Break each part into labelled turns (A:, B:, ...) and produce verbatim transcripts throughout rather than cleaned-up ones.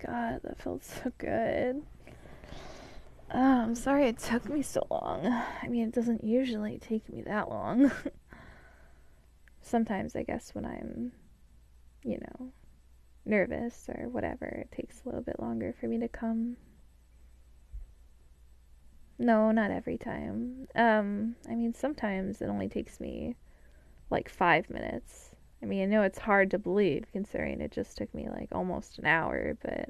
A: God, that felt so good. Oh, I'm sorry it took me so long. I mean, it doesn't usually take me that long. Sometimes, I guess, when I'm, you know, nervous or whatever, it takes a little bit longer for me to come. No, not every time. Um, I mean, sometimes it only takes me like five minutes. I mean, I know it's hard to believe considering it just took me like almost an hour, but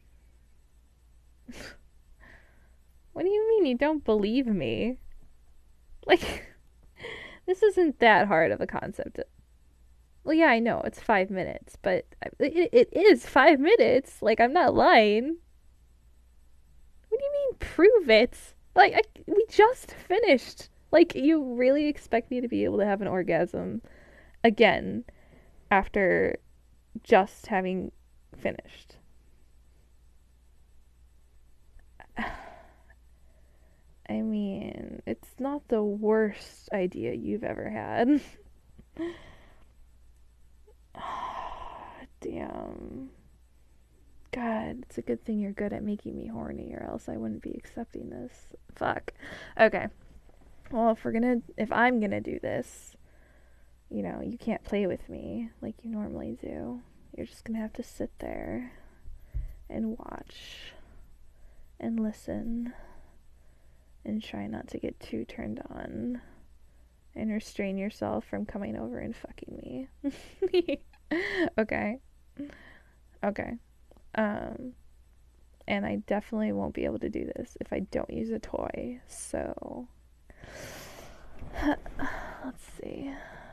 A: what do you mean you don't believe me? Like, this isn't that hard of a concept. Well, yeah, I know it's five minutes, but it, it is five minutes. Like, I'm not lying. What do you mean, prove it? Like, I, we just finished. Like, you really expect me to be able to have an orgasm again after just having finished? I mean, it's not the worst idea you've ever had. Damn. God, it's a good thing you're good at making me horny, or else I wouldn't be accepting this. Fuck. Okay. Well, if we're gonna, if I'm gonna do this, you know, you can't play with me like you normally do. You're just gonna have to sit there and watch and listen and try not to get too turned on and restrain yourself from coming over and fucking me. Okay. Okay. Um, and I definitely won't be able to do this if I don't use a toy. So, let's see.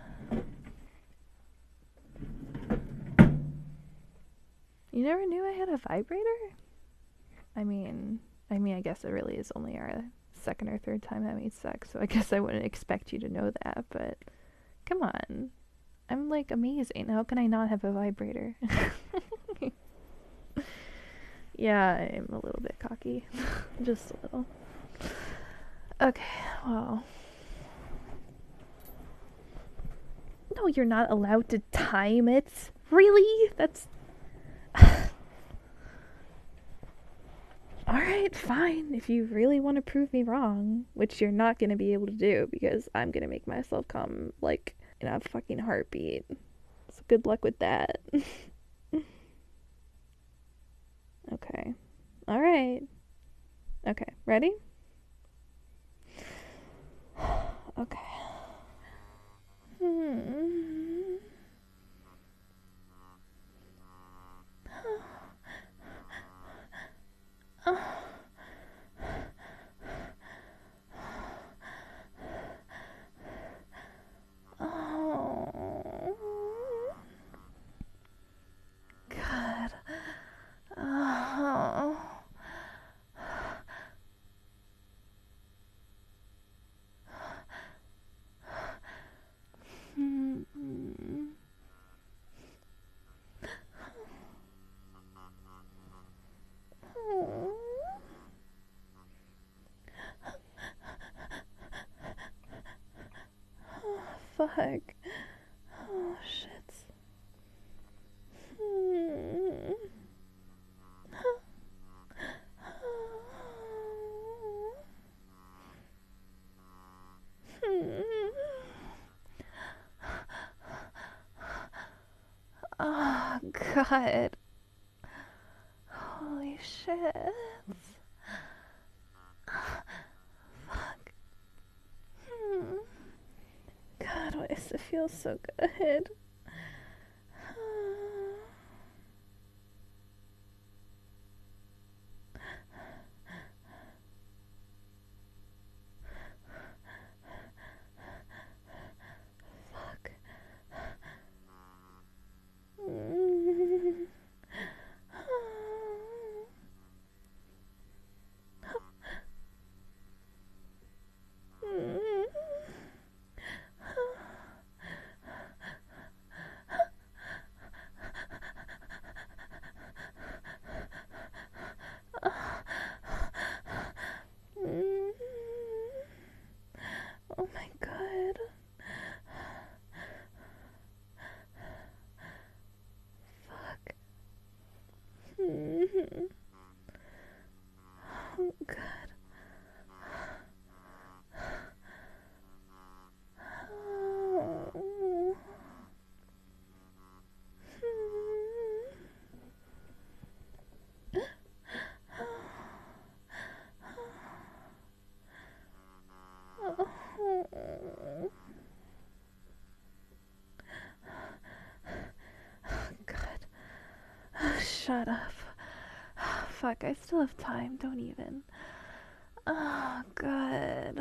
A: You never knew I had a vibrator? I mean, I mean, I guess it really is only our second or third time having sex, so I guess I wouldn't expect you to know that, but come on. I'm like amazing. How can I not have a vibrator? Yeah, I'm a little bit cocky. Just a little. Okay, well. No, you're not allowed to time it. Really? That's. Alright, fine. If you really want to prove me wrong, which you're not going to be able to do because I'm going to make myself come like in a fucking heartbeat. So good luck with that. Okay. Alright. Okay, ready? Okay. Hmm. Oh. God. Oh. Hmm. Oh. Oh, fuck. Oh, shit. Hmm. Oh, God. Holy shit. Fuck. Hmm. God, why does it feel so good? Fuck. Mm. Oh, God. Oh. Oh, God. Shut up. Fuck, I still have time. Don't even. Oh, God.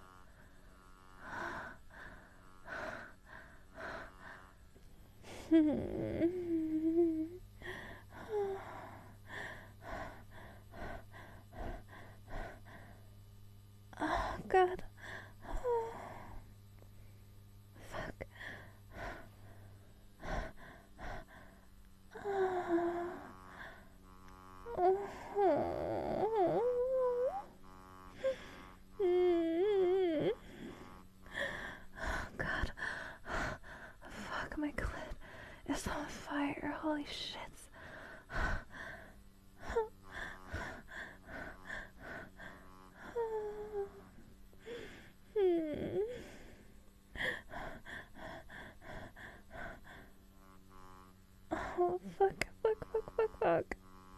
A: Oh, God. Fuck. Oh, God. Fuck, my clit is on fire. Holy shit. Oh, fuck, fuck, fuck, fuck, fuck.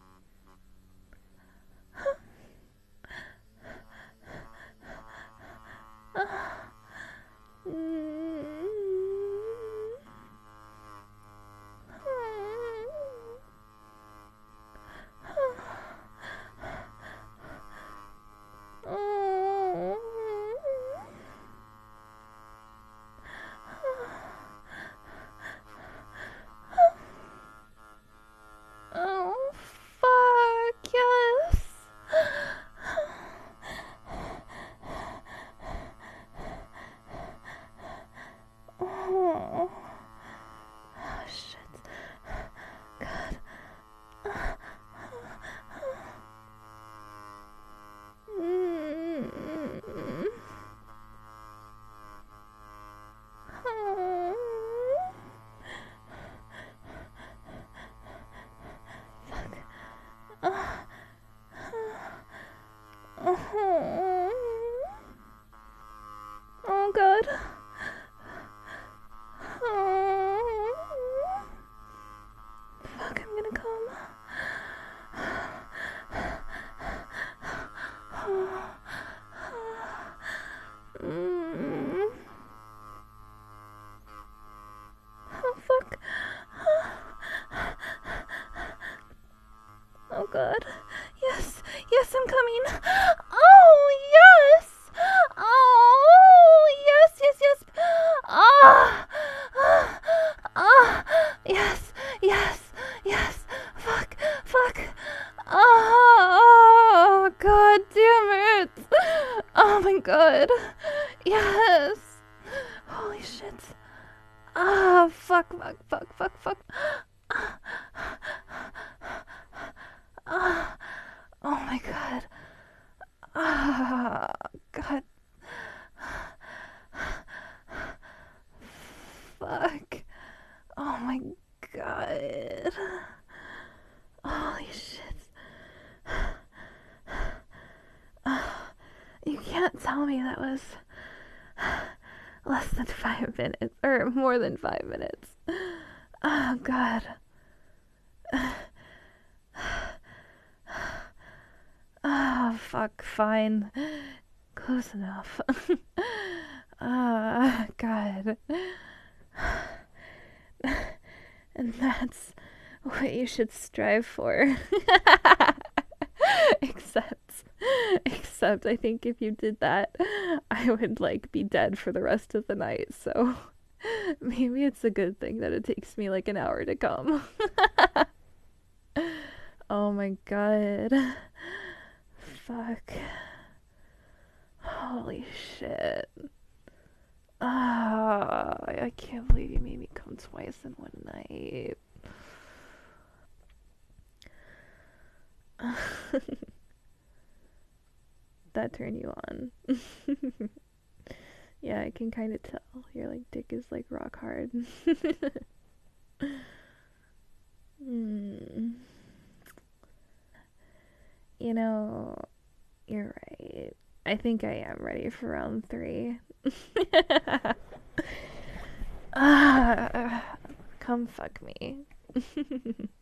A: Oh, fuck, yes. Oh, oh shit. God. Mm. Oh. Fuck. Oh. Oh. Oh, God. Oh. Fuck, I'm gonna come. Mm. Oh, fuck. Oh, God. Yes. Yes, I'm coming. Oh, yes. Oh, yes, yes, yes. Ah. Ah. Ah. Yes. Yes. Yes. Fuck. Fuck. Oh, God damn it. Oh, my God. Yes. Holy shit. Ah, fuck, fuck, fuck, fuck, fuck. Ah, oh my God. Ah, God. Fuck. Oh my God. Holy shit. Ah, you can't tell me that was less than five minutes, or more than five minutes. Oh, God. Ah, oh, fuck, fine. Close enough. Ah, oh, God. And that's what you should strive for. except, except, I think if you did that, I would, like, be dead for the rest of the night, so maybe it's a good thing that it takes me, like, an hour to come. Oh my God. Fuck. Holy shit. Ah, oh, I can't believe you made me come twice in one night. That turned you on. Yeah, I can kind of tell. Your like dick is like rock hard. Hmm. You know, you're right. I think I am ready for round three. Ah, come fuck me.